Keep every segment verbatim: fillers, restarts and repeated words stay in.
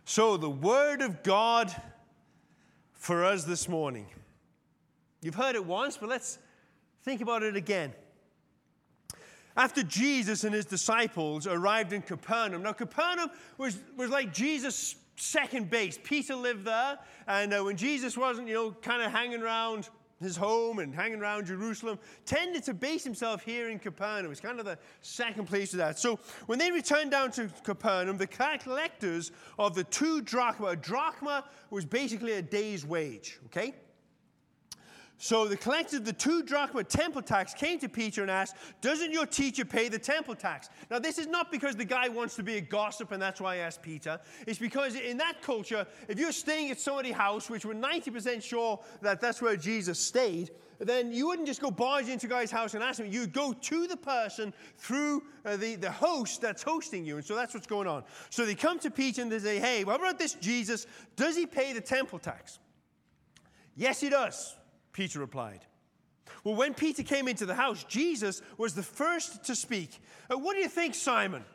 So, the Word of God for us this morning. You've heard it once, but let's think about it again. After Jesus and his disciples arrived in Capernaum, now Capernaum was, was like Jesus' second base. Peter lived there, and uh, when Jesus wasn't, you know, kind of hanging around his home and hanging around Jerusalem, tended to base himself here in Capernaum. It's kind of the second place to that. So when they returned down to Capernaum, the collectors of the two drachma, a drachma was basically a day's wage, okay? So the collectors of the two drachma temple tax came to Peter and asked, doesn't your teacher pay the temple tax? Now, this is not because the guy wants to be a gossip and that's why I asked Peter. It's because in that culture, if you're staying at somebody's house, which we're ninety percent sure that that's where Jesus stayed, then you wouldn't just go barge into a guy's house and ask him. You'd go to the person through uh, the, the host that's hosting you. And so that's what's going on. So they come to Peter and they say, hey, what about this Jesus? Does he pay the temple tax? Yes, he does, Peter replied. Well, when Peter came into the house, Jesus was the first to speak. Uh, what do you think, Simon?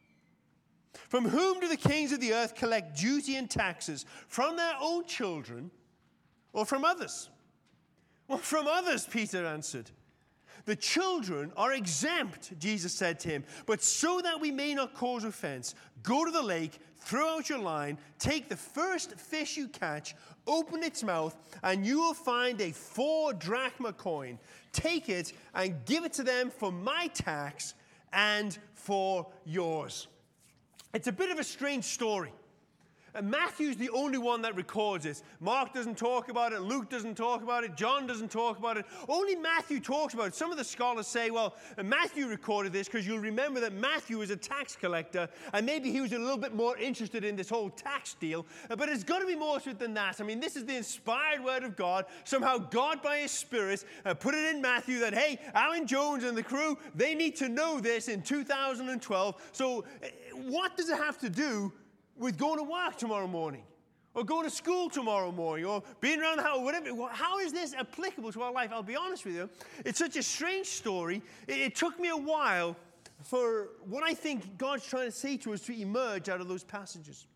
From whom do the kings of the earth collect duty and taxes? From their own children or from others? Well, from others, Peter answered. The children are exempt, Jesus said to him. But so that we may not cause offense, go to the lake, throw out your line, take the first fish you catch, open its mouth, and you will find a four drachma coin. Take it and give it to them for my tax and for yours. It's a bit of a strange story. And Matthew's the only one that records it. Mark doesn't talk about it. Luke doesn't talk about it. John doesn't talk about it. Only Matthew talks about it. Some of the scholars say, well, Matthew recorded this because you'll remember that Matthew was a tax collector, and maybe he was a little bit more interested in this whole tax deal. But it's got to be more to it than that. I mean, this is the inspired word of God. Somehow God, by his Spirit, uh, put it in Matthew that, hey, Alan Jones and the crew, they need to know this in two thousand twelve. So uh, what does it have to do with going to work tomorrow morning, or going to school tomorrow morning, or being around the house, whatever? How is this applicable to our life? I'll be honest with you. It's such a strange story. It, it took me a while for what I think God's trying to say to us to emerge out of those passages.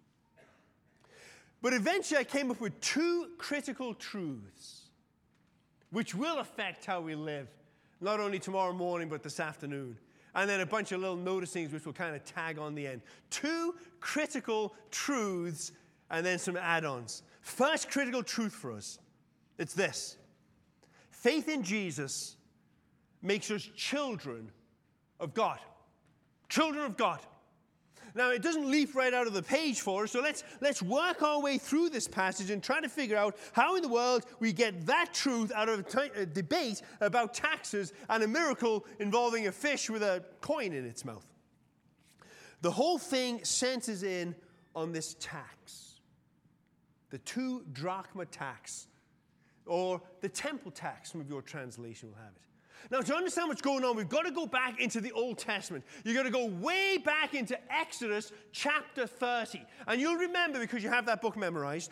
But eventually I came up with two critical truths which will affect how we live, not only tomorrow morning, but this afternoon. And then a bunch of little noticings which will kind of tag on the end. Two critical truths and then some add-ons. First critical truth for us, it's this. Faith in Jesus makes us children of God. Children of God. Now, it doesn't leap right out of the page for us, so let's, let's work our way through this passage and try to figure out how in the world we get that truth out of a, t- a debate about taxes and a miracle involving a fish with a coin in its mouth. The whole thing centers in on this tax, the two drachma tax, or the temple tax, some of your translation will have it. Now, to understand what's going on, we've got to go back into the Old Testament. You've got to go way back into Exodus chapter thirty. And you'll remember, because you have that book memorized,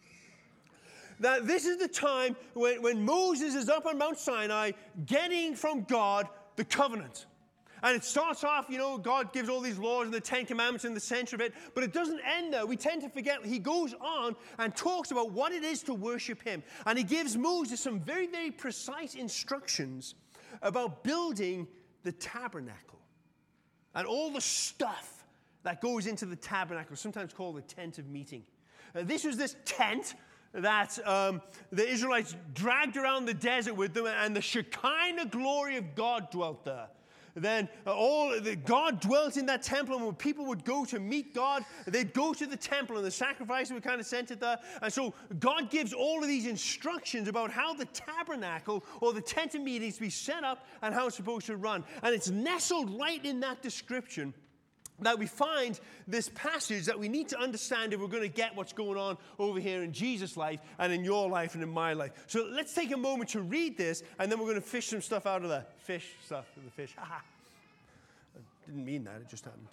that this is the time when, when Moses is up on Mount Sinai getting from God the covenant. And it starts off, you know, God gives all these laws and the Ten Commandments in the center of it, but it doesn't end there. We tend to forget. He goes on and talks about what it is to worship him. And he gives Moses some very, very precise instructions about building the tabernacle and all the stuff that goes into the tabernacle, sometimes called the tent of meeting. Uh, this was this tent that um, the Israelites dragged around the desert with them, and the Shekinah glory of God dwelt there. Then uh, all the, God dwelt in that temple, and when people would go to meet God, they'd go to the temple, and the sacrifices were kind of centered there. And so God gives all of these instructions about how the tabernacle or the tent of meeting is to be set up and how it's supposed to run. And it's nestled right in that description that we find this passage that we need to understand if we're going to get what's going on over here in Jesus' life and in your life and in my life. So let's take a moment to read this, and then we're going to fish some stuff out of the fish stuff of the fish. I didn't mean that. It just happened.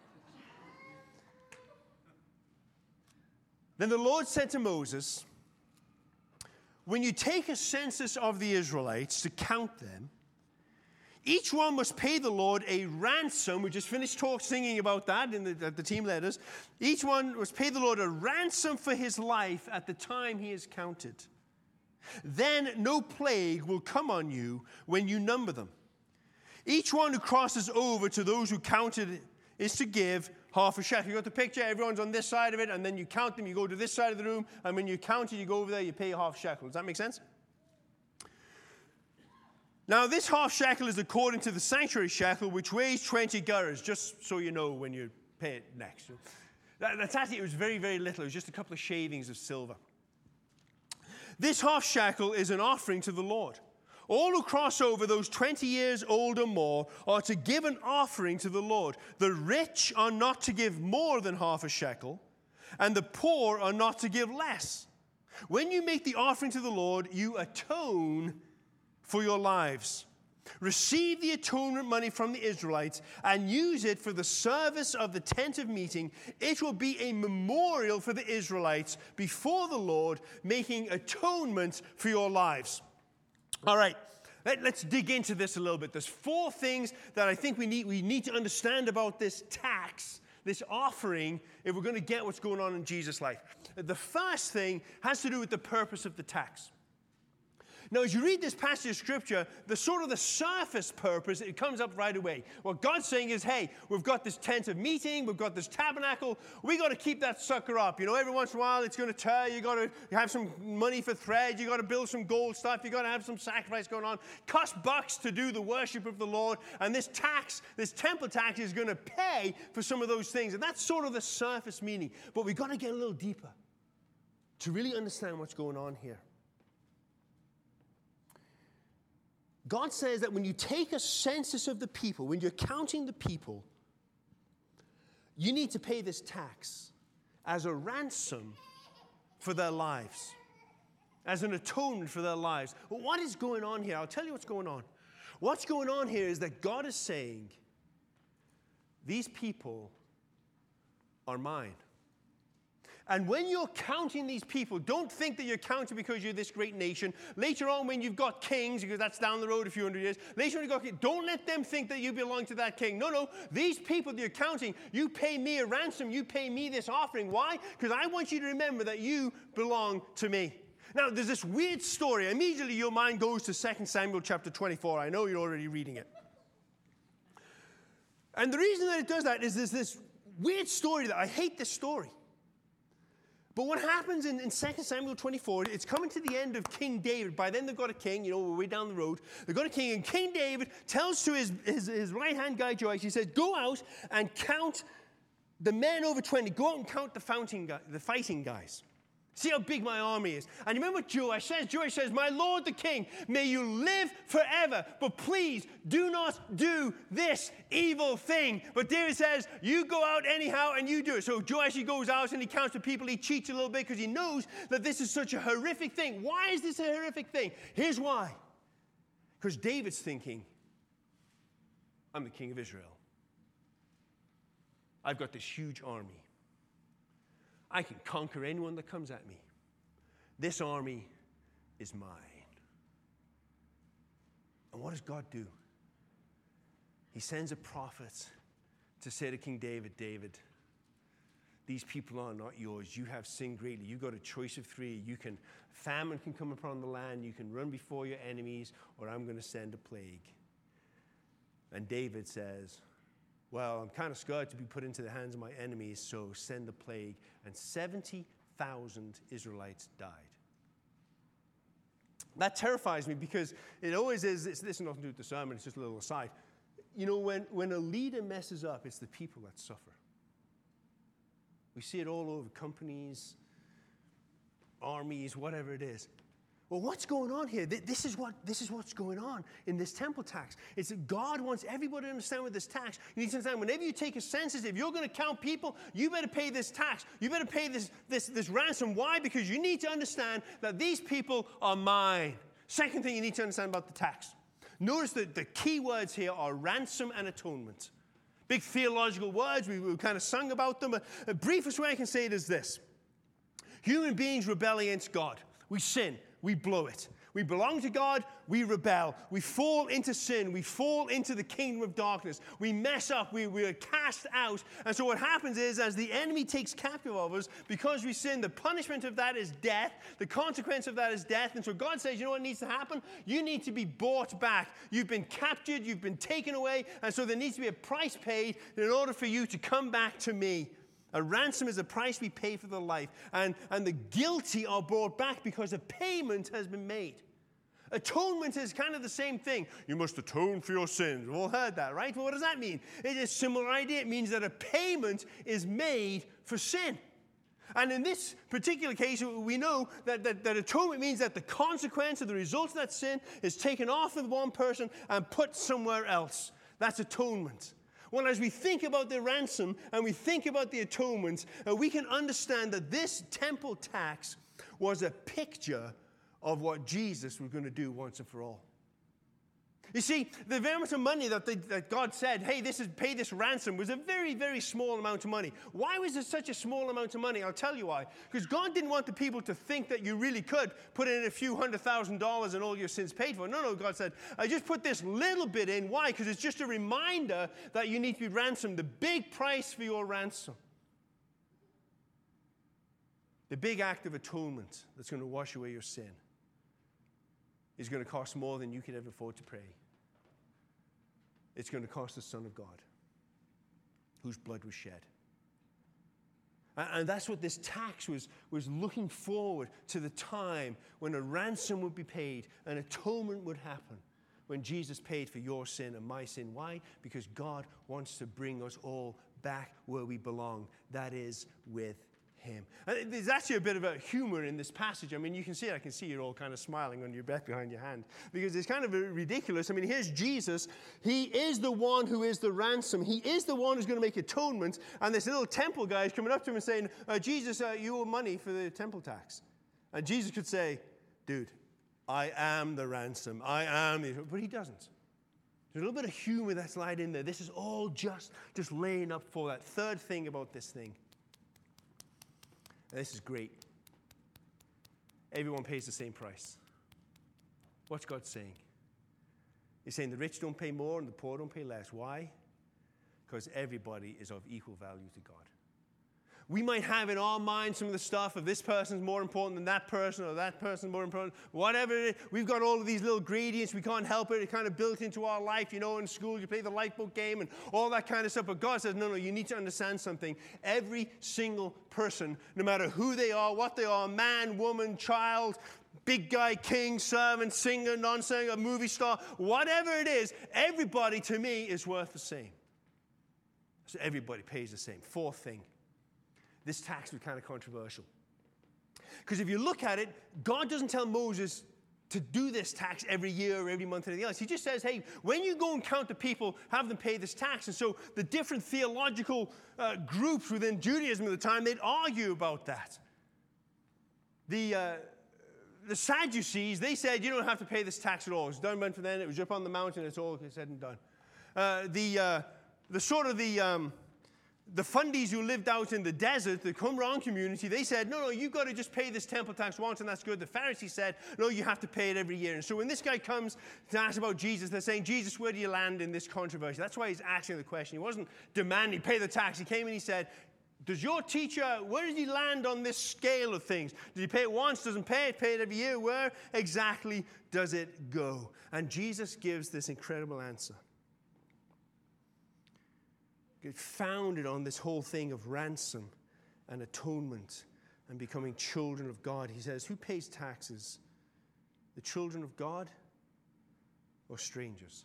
Then the Lord said to Moses, when you take a census of the Israelites to count them, Each one must pay the Lord a ransom. We just finished talk singing about that in the, the team letters. Each one must pay the Lord a ransom for his life at the time he is counted. Then no plague will come on you when you number them. Each one who crosses over to those who counted is to give half a shekel. You got the picture? Everyone's on this side of it, and then you count them. You go to this side of the room, and when you count it, you go over there, you pay half shekel. Does that make sense? Now, this half shekel is according to the sanctuary shekel, which weighs twenty gerahs, just so you know when you pay it next. That, that's actually, it was very, very little. It was just a couple of shavings of silver. This half shekel is an offering to the Lord. All who cross over those twenty years old or more are to give an offering to the Lord. The rich are not to give more than half a shekel, and the poor are not to give less. When you make the offering to the Lord, you atone for your lives. Receive the atonement money from the Israelites and use it for the service of the tent of meeting. It will be a memorial for the Israelites before the Lord, making atonement for your lives. All right, let, let's dig into this a little bit. There's four things that I think we need, we need to understand about this tax, this offering, if we're going to get what's going on in Jesus' life. The first thing has to do with the purpose of the tax. Now, as you read this passage of Scripture, the sort of the surface purpose, it comes up right away. What God's saying is, hey, we've got this tent of meeting, we've got this tabernacle, we got to keep that sucker up. You know, every once in a while it's going to tear, you got to have some money for thread, you got to build some gold stuff, you got to have some sacrifice going on. Cost bucks to do the worship of the Lord, and this tax, this temple tax is going to pay for some of those things. And that's sort of the surface meaning. But we've got to get a little deeper to really understand what's going on here. God says that when you take a census of the people, when you're counting the people, you need to pay this tax as a ransom for their lives, as an atonement for their lives. But what is going on here? I'll tell you what's going on. What's going on here is that God is saying, these people are mine. And when you're counting these people, don't think that you're counting because you're this great nation. Later on, when you've got kings, because that's down the road a few hundred years, later on you've got kings, don't let them think that you belong to that king. No, no, these people that you're counting, you pay me a ransom, you pay me this offering. Why? Because I want you to remember that you belong to me. Now, there's this weird story. Immediately your mind goes to Second Samuel chapter twenty-four. I know you're already reading it. And the reason that it does that is there's this weird story that I hate this story. But what happens in, in Second Samuel twenty-four, it's coming to the end of King David. By then they've got a king, you know, we're way down the road. They've got a king, and King David tells to his, his, his right-hand guy, Joash, he says, go out and count the men over twenty. Go out and count the, fountain guy, the fighting guys. See how big my army is. And remember what Joash says? Joash says, my lord the king, may you live forever, but please do not do this evil thing. But David says, you go out anyhow and you do it. So Joash, he goes out and he counts the people. He cheats a little bit because he knows that this is such a horrific thing. Why is this a horrific thing? Here's why. Because David's thinking, I'm the king of Israel. I've got this huge army. I can conquer anyone that comes at me. This army is mine. And what does God do? He sends a prophet to say to King David, David, these people are not yours. You have sinned greatly. You've got a choice of three. You can, famine can come upon the land. You can run before your enemies, or I'm going to send a plague. And David says, well, I'm kind of scared to be put into the hands of my enemies, so send the plague. And seventy thousand Israelites died. That terrifies me because it always is, this has nothing to do with the sermon, it's just a little aside. You know, when, when a leader messes up, it's the people that suffer. We see it all over companies, armies, whatever it is. Well, what's going on here? This is what this is what's going on in this temple tax. It's that God wants everybody to understand with this tax. You need to understand whenever you take a census, if you're going to count people, you better pay this tax. You better pay this, this, this ransom. Why? Because you need to understand that these people are mine. Second thing you need to understand about the tax. Notice that the key words here are ransom and atonement. Big theological words. We, we kind of sung about them. The briefest way I can say it is this. Human beings rebel against God. We sin. We blow it. We belong to God, we rebel. We fall into sin. We fall into the kingdom of darkness. We mess up. We, we are cast out. And so what happens is, as the enemy takes captive of us, because we sin, the punishment of that is death. The consequence of that is death. And so God says, you know what needs to happen? You need to be bought back. You've been captured. You've been taken away. And so there needs to be a price paid in order for you to come back to me. A ransom is a price we pay for the life. And, and the guilty are brought back because a payment has been made. Atonement is kind of the same thing. You must atone for your sins. We've all heard that, right? Well, what does that mean? It is a similar idea. It means that a payment is made for sin. And in this particular case, we know that, that, that atonement means that the consequence of the result of that sin is taken off of one person and put somewhere else. That's atonement. Well, as we think about the ransom and we think about the atonement, uh, we can understand that this temple tax was a picture of what Jesus was going to do once and for all. You see, the amount of money that, they, that God said, hey, this is pay this ransom, was a very, very small amount of money. Why was it such a small amount of money? I'll tell you why. Because God didn't want the people to think that you really could put in a few hundred thousand dollars and all your sins paid for. No, no, God said, I just put this little bit in. Why? Because it's just a reminder that you need to be ransomed. The big price for your ransom. The big act of atonement that's going to wash away your sin is going to cost more than you could ever afford to pay. It's going to cost the Son of God, whose blood was shed. And that's what this tax was, was looking forward to, the time when a ransom would be paid, an atonement would happen, when Jesus paid for your sin and my sin. Why? Because God wants to bring us all back where we belong. That is, with Him. And there's actually a bit of a humor in this passage. I mean, you can see it. I can see you're all kind of smiling on your breath behind your hand, because it's kind of ridiculous. I mean, here's Jesus. He is the one who is the ransom. He is the one who's going to make atonement. And this little temple guy is coming up to him and saying, uh, Jesus, uh, you owe money for the temple tax. And Jesus could say, dude, I am the ransom. I am the... But he doesn't. There's a little bit of humor that's lied in there. This is all just, just laying up for that third thing about this thing. And this is great. Everyone pays the same price. What's God saying? He's saying the rich don't pay more and the poor don't pay less. Why? Because everybody is of equal value to God. We might have in our mind some of the stuff of this person's more important than that person, or that person's more important, whatever it is. We've got all of these little gradients. We can't help it. It's kind of built into our life. You know, in school, you play the lifeboat game and all that kind of stuff. But God says, no, no, you need to understand something. Every single person, no matter who they are, what they are, man, woman, child, big guy, king, servant, singer, non-singer, movie star, whatever it is, everybody to me is worth the same. So everybody pays the same. Fourth thing. This tax was kind of controversial. Because if you look at it, God doesn't tell Moses to do this tax every year or every month or anything else. He just says, hey, when you go and count the people, have them pay this tax. And so the different theological uh, groups within Judaism at the time, they'd argue about that. The, uh, the Sadducees, they said, you don't have to pay this tax at all. It's done for then. It was up on the mountain. It's all said and done. Uh, the, uh, the sort of the... Um, The fundies who lived out in the desert, the Qumran community, they said, no, no, you've got to just pay this temple tax once, and that's good. The Pharisees said, no, you have to pay it every year. And so when this guy comes to ask about Jesus, they're saying, Jesus, where do you land in this controversy? That's why he's asking the question. He wasn't demanding, pay the tax. He came and he said, does your teacher, where does he land on this scale of things? Does he pay it once, doesn't pay it, pay it every year? Where exactly does it go? And Jesus gives this incredible answer. Get founded on this whole thing of ransom and atonement and becoming children of God. He says, who pays taxes? The children of God or strangers?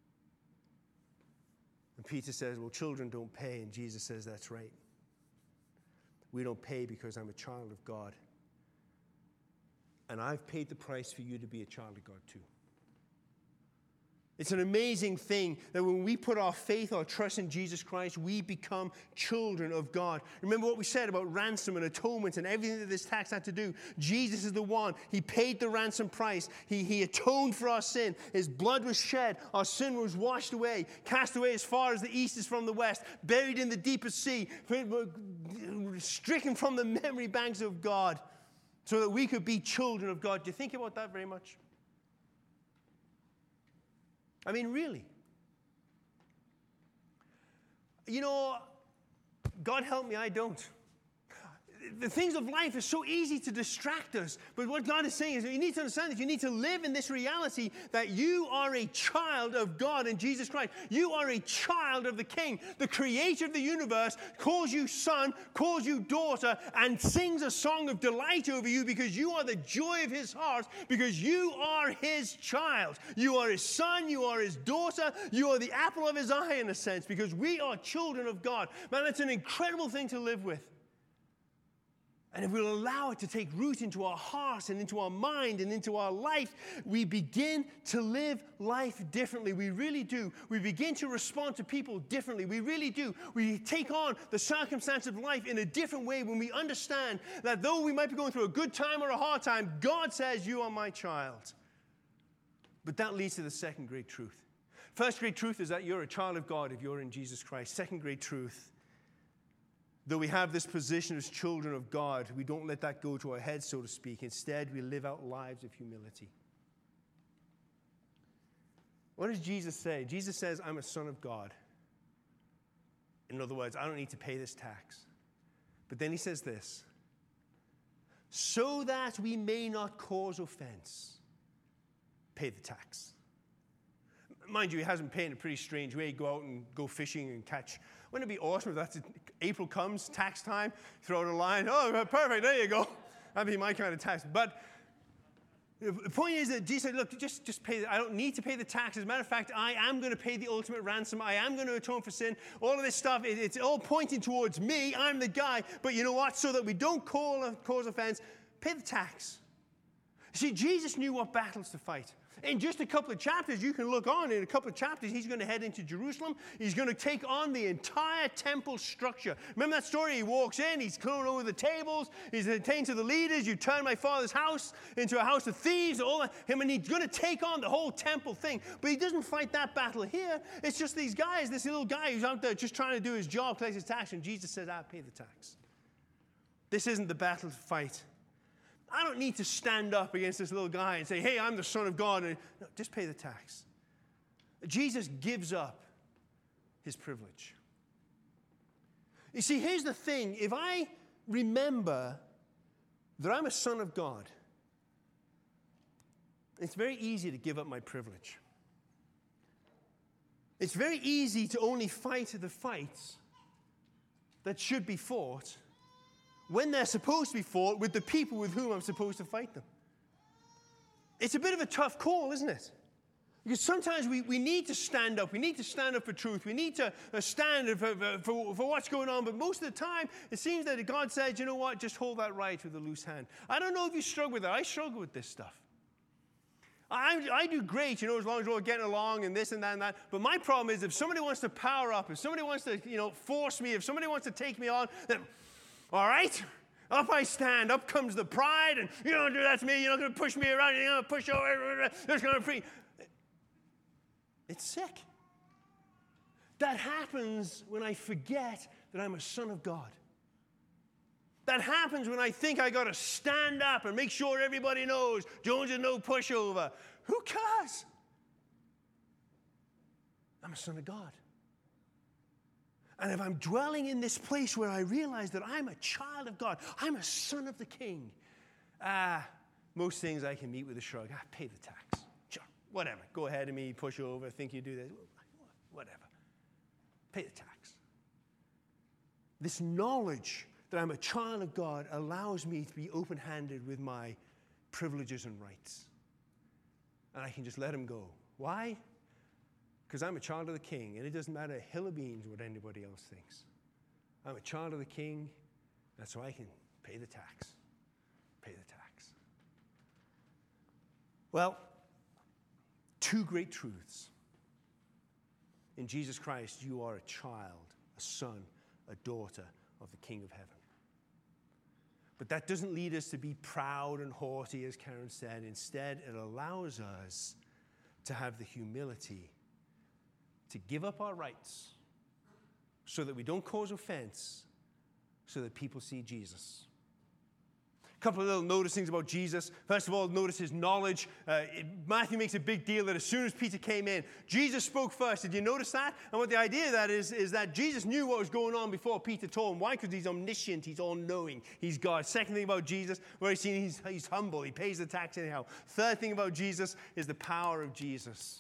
And Peter says, well, children don't pay. And Jesus says, that's right. We don't pay because I'm a child of God. And I've paid the price for you to be a child of God too. It's an amazing thing that when we put our faith, our trust in Jesus Christ, we become children of God. Remember what we said about ransom and atonement and everything that this tax had to do. Jesus is the one. He paid the ransom price. He, he atoned for our sin. His blood was shed. Our sin was washed away, cast away as far as the east is from the west, buried in the deepest sea, stricken from the memory banks of God so that we could be children of God. Do you think about that very much? I mean, really. You know, God help me, I don't. The things of life are so easy to distract us. But what God is saying is that you need to understand that you need to live in this reality that you are a child of God in Jesus Christ. You are a child of the King. The creator of the universe calls you son, calls you daughter, and sings a song of delight over you because you are the joy of his heart, because you are his child. You are his son, you are his daughter, you are the apple of his eye in a sense, because we are children of God. Man, that's an incredible thing to live with. And if we'll allow it to take root into our hearts and into our mind and into our life, we begin to live life differently. We really do. We begin to respond to people differently. We really do. We take on the circumstance of life in a different way when we understand that though we might be going through a good time or a hard time, God says, you are my child. But that leads to the second great truth. First great truth is that you're a child of God if you're in Jesus Christ. Second great truth, though we have this position as children of God, we don't let that go to our heads, so to speak. Instead, we live out lives of humility. What does Jesus say? Jesus says, I'm a son of God. In other words, I don't need to pay this tax. But then he says this, so that we may not cause offense, pay the tax. Mind you, he has been paid in a pretty strange way. Go out and go fishing and catch. Wouldn't it be awesome if that's April comes, tax time, throw out a line. Oh, perfect, there you go. That'd be my kind of tax. But the point is that Jesus said, look, just, just pay. I don't need to pay the tax. As a matter of fact, I am going to pay the ultimate ransom. I am going to atone for sin. All of this stuff, it, it's all pointing towards me. I'm the guy. But you know what? So that we don't call, cause offense, pay the tax. See, Jesus knew what battles to fight. In just a couple of chapters, you can look on, in a couple of chapters, he's going to head into Jerusalem. He's going to take on the entire temple structure. Remember that story? He walks in, he's clearing over the tables, he's attained to the leaders, you turn my father's house into a house of thieves, all that. Him, and he's going to take on the whole temple thing. But he doesn't fight that battle here. It's just these guys, this little guy who's out there just trying to do his job, collects his tax, and Jesus says, I'll pay the tax. This isn't the battle to fight. I don't need to stand up against this little guy and say, hey, I'm the son of God. And, no, just pay the tax. Jesus gives up his privilege. You see, here's the thing. If I remember that I'm a son of God, it's very easy to give up my privilege. It's very easy to only fight the fights that should be fought when they're supposed to be fought with the people with whom I'm supposed to fight them. It's a bit of a tough call, isn't it? Because sometimes we, we need to stand up. We need to stand up for truth. We need to uh, stand for, for, for what's going on. But most of the time, it seems that God says, you know what, just hold that right with a loose hand. I don't know if you struggle with that. I struggle with this stuff. I, I do great, you know, as long as we're getting along and this and that and that. But my problem is if somebody wants to power up, if somebody wants to, you know, force me, if somebody wants to take me on, then all right, up I stand. Up comes the pride, and you don't do that to me. You're not going to push me around. You're going to push over. There's going to free. It's sick. That happens when I forget that I'm a son of God. That happens when I think I got to stand up and make sure everybody knows Jones is no pushover. Who cares? I'm a son of God. And if I'm dwelling in this place where I realize that I'm a child of God, I'm a son of the King, ah, most things I can meet with a shrug. Ah, pay the tax. Sure, whatever. Go ahead of me, push over, think you do this. Whatever. Pay the tax. This knowledge that I'm a child of God allows me to be open-handed with my privileges and rights. And I can just let them go. Why? Because I'm a child of the King, and it doesn't matter a hill of beans what anybody else thinks. I'm a child of the King, and so I can pay the tax. Pay the tax. Well, two great truths. In Jesus Christ, you are a child, a son, a daughter of the King of heaven. But that doesn't lead us to be proud and haughty, as Karen said. Instead, it allows us to have the humility to give up our rights so that we don't cause offense, so that people see Jesus. couple of little notice things about Jesus. First of all, notice his knowledge. Uh, it, Matthew makes a big deal that as soon as Peter came in, Jesus spoke first. Did you notice that? And what the idea of that is, is that Jesus knew what was going on before Peter told him. Why? Because he's omniscient. He's all-knowing. He's God. Second thing about Jesus, where he's seen he's, he's humble. He pays the tax anyhow. Third thing about Jesus is the power of Jesus.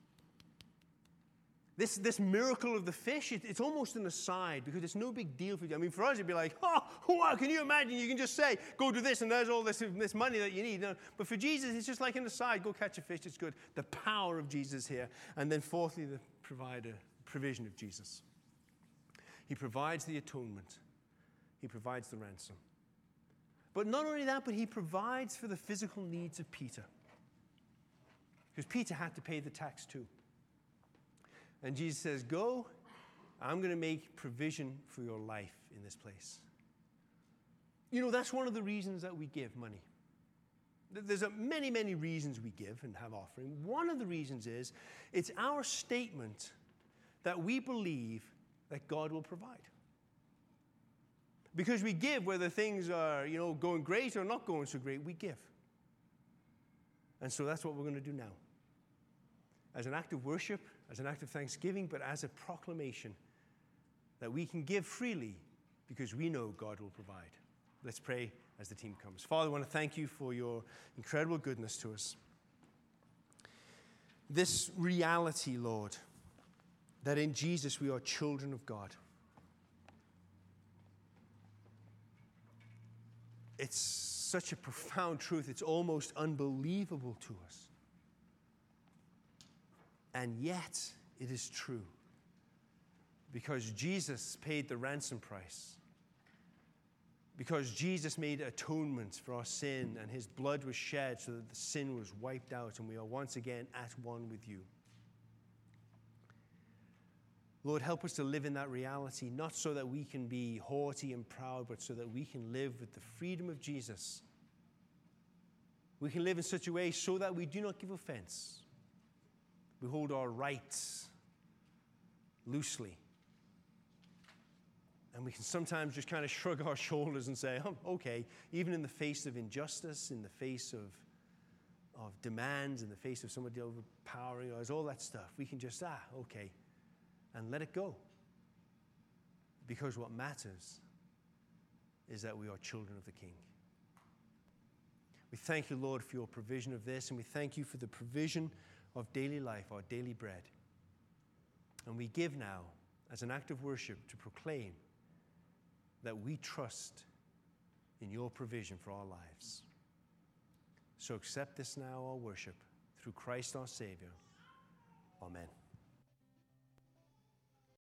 This, this miracle of the fish, it, it's almost an aside because it's no big deal for you. I mean, for us, it'd be like, oh, wow, can you imagine? You can just say, go do this, and there's all this, this money that you need. No, but for Jesus, it's just like an aside. Go catch a fish. It's good. The power of Jesus here. And then fourthly, the provider, provision of Jesus. He provides the atonement. He provides the ransom. But not only that, but he provides for the physical needs of Peter. Because Peter had to pay the tax too. And Jesus says, go, I'm going to make provision for your life in this place. You know, that's one of the reasons that we give money. There's a many, many reasons we give and have offering. One of the reasons is it's our statement that we believe that God will provide. Because we give whether things are, you know, going great or not going so great, we give. And so that's what we're going to do now. As an act of worship, as an act of thanksgiving, but as a proclamation that we can give freely because we know God will provide. Let's pray as the team comes. Father, I want to thank you for your incredible goodness to us. This reality, Lord, that in Jesus we are children of God. It's such a profound truth. It's almost unbelievable to us. And yet, it is true. Because Jesus paid the ransom price. Because Jesus made atonement for our sin, and his blood was shed so that the sin was wiped out, and we are once again at one with you. Lord, help us to live in that reality, not so that we can be haughty and proud, but so that we can live with the freedom of Jesus. We can live in such a way so that we do not give offense. We hold our rights loosely. And we can sometimes just kind of shrug our shoulders and say, oh, okay, even in the face of injustice, in the face of, of demands, in the face of somebody overpowering us, all that stuff, we can just, ah, okay, and let it go. Because what matters is that we are children of the King. We thank you, Lord, for your provision of this, and we thank you for the provision of daily life, our daily bread. And we give now as an act of worship to proclaim that we trust in your provision for our lives. So accept this now, our worship, through Christ our Savior. Amen.